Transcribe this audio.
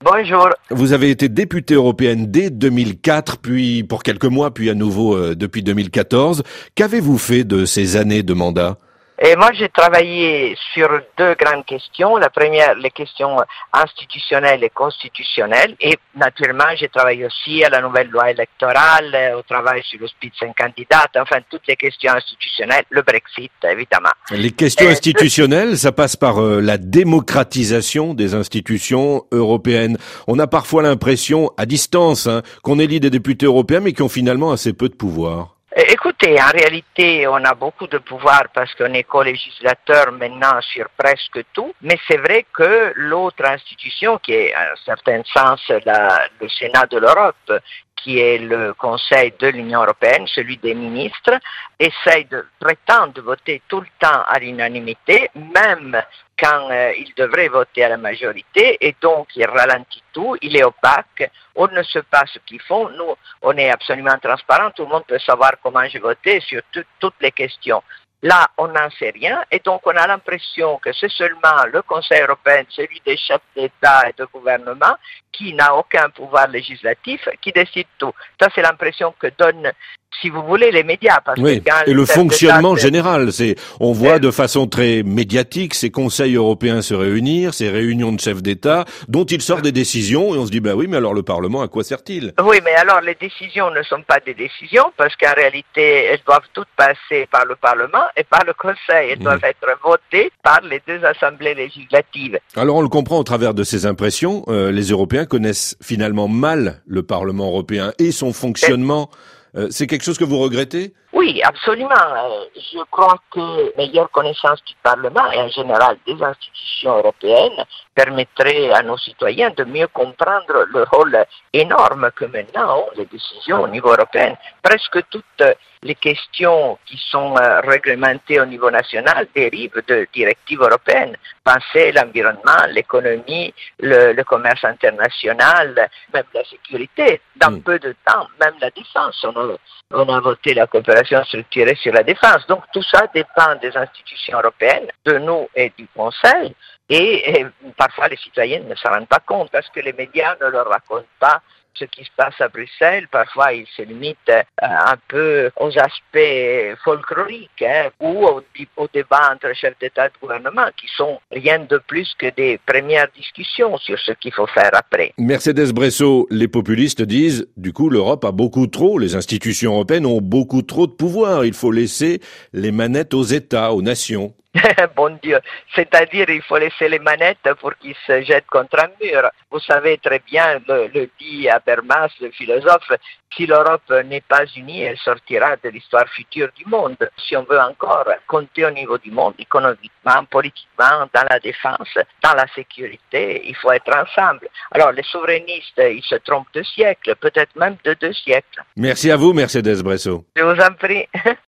Bonjour. Vous avez été députée européenne dès 2004, puis pour quelques mois, puis à nouveau depuis 2014. Qu'avez-vous fait de ces années de mandat ? Et moi, j'ai travaillé sur deux grandes questions. La première, les questions institutionnelles et constitutionnelles. Et naturellement, j'ai travaillé aussi à la nouvelle loi électorale, au travail sur le Spitzenkandidat, enfin toutes les questions institutionnelles, le Brexit, évidemment. Les questions institutionnelles, ça passe par la démocratisation des institutions européennes. On a parfois l'impression, à distance, qu'on élit des députés européens, mais qui ont finalement assez peu de pouvoir. Écoutez, en réalité, on a beaucoup de pouvoir parce qu'on est co-législateur maintenant sur presque tout, mais c'est vrai que l'autre institution, qui est en un certain sens le Sénat de l'Europe, qui est le Conseil de l'Union européenne, celui des ministres, prétend de voter tout le temps à l'unanimité, même quand il devrait voter à la majorité, et donc il ralentit tout, il est opaque, on ne sait pas ce qu'ils font, nous on est absolument transparent, tout le monde peut savoir comment j'ai voté sur toutes les questions. Là, on n'en sait rien, et donc on a l'impression que c'est seulement le Conseil européen, celui des chefs d'État et de gouvernement, qui n'a aucun pouvoir législatif, qui décide tout. Ça, c'est l'impression que donnent, si vous voulez, les médias. Parce oui, que et le fonctionnement général, on voit de façon très médiatique ces conseils européens se réunir, ces réunions de chefs d'État, dont il sort des décisions, et on se dit, oui, mais alors le Parlement, à quoi sert-il ? Oui, mais alors les décisions ne sont pas des décisions, parce qu'en réalité, elles doivent toutes passer par le Parlement et par le Conseil. Elles doivent être votées par les deux assemblées législatives. Alors on le comprend au travers de ces impressions, les Européens connaissent finalement mal le Parlement européen et son fonctionnement. C'est quelque chose que vous regrettez ? Oui, absolument. Je crois que meilleure connaissance du Parlement et en général des institutions européennes permettrait à nos citoyens de mieux comprendre le rôle énorme que maintenant ont les décisions au niveau européen. Presque toutes les questions qui sont réglementées au niveau national dérivent de directives européennes. Pensez l'environnement, l'économie, le commerce international, même la sécurité. Dans peu de temps, même la défense. On a voté la coopération structurée sur la défense. Donc tout ça dépend des institutions européennes, de nous et du Conseil. Et parfois les citoyens ne s'en rendent pas compte parce que les médias ne leur racontent pas ce qui se passe à Bruxelles. Parfois, ils se limitent un peu aux aspects folkloriques ou au débat entre chefs d'État et de gouvernement qui sont rien de plus que des premières discussions sur ce qu'il faut faire après. Mercedes Bresso, les populistes disent, du coup, l'Europe a beaucoup trop, les institutions européennes ont beaucoup trop de pouvoir. Il faut laisser les manettes aux États, aux nations. Bon Dieu, c'est-à-dire il faut laisser les manettes pour qu'ils se jettent contre un mur. Vous savez très bien, le dit Habermas, le philosophe, si l'Europe n'est pas unie, elle sortira de l'histoire future du monde. Si on veut encore compter au niveau du monde, économiquement, politiquement, dans la défense, dans la sécurité, il faut être ensemble. Alors les souverainistes, ils se trompent de siècle, peut-être même de 2 siècles. Merci à vous, Mercedes Bresso. Je vous en prie.